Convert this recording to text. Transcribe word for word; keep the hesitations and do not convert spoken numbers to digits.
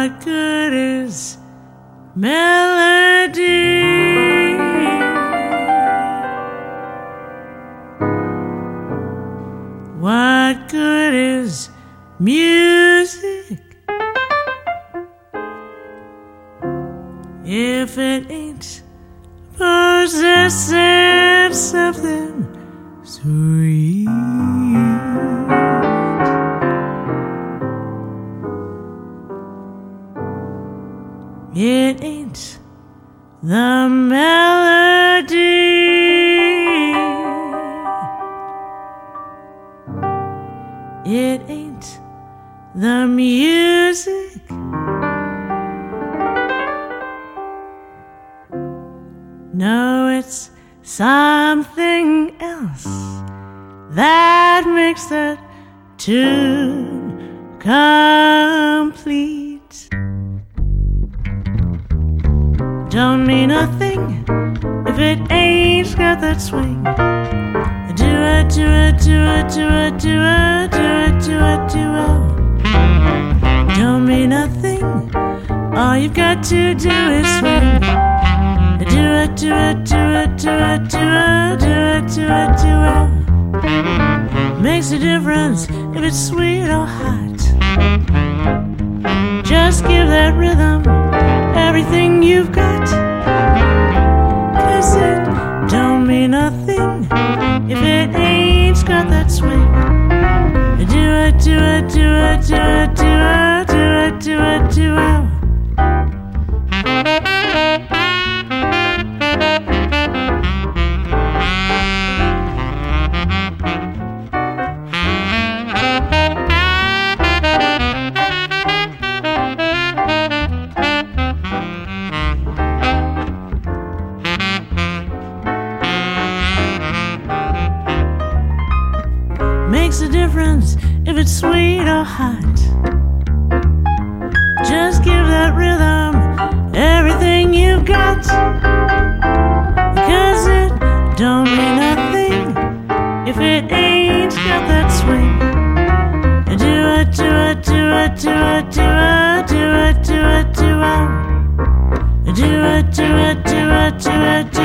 What good is melody? What good is music if it ain't possessing something sweet? It ain't the melody. It ain't the music. No, it's something else that makes that tune complete. Don't mean nothing if it ain't got that swing. Do it, do it, do it, do it, do it, do it, do it, do it. Don't mean nothing. All you've got to do is swing. Do it, do it, do it, do it, do it, do it, do it, do it. Makes a difference if it's sweet or hot. Just give that rhythm everything you've got. 'Cause it don't mean nothing if it ain't got that swing. Do it, do it, do it, do it, do it, do it, do it, do it. Makes a difference if it's sweet or hot. Just give that rhythm everything you've got. Because it don't mean nothing if it ain't got that swing. Do it, do it, do it, do it, do it, do it, do it, do it. Do it, do it, do it, do it, do it.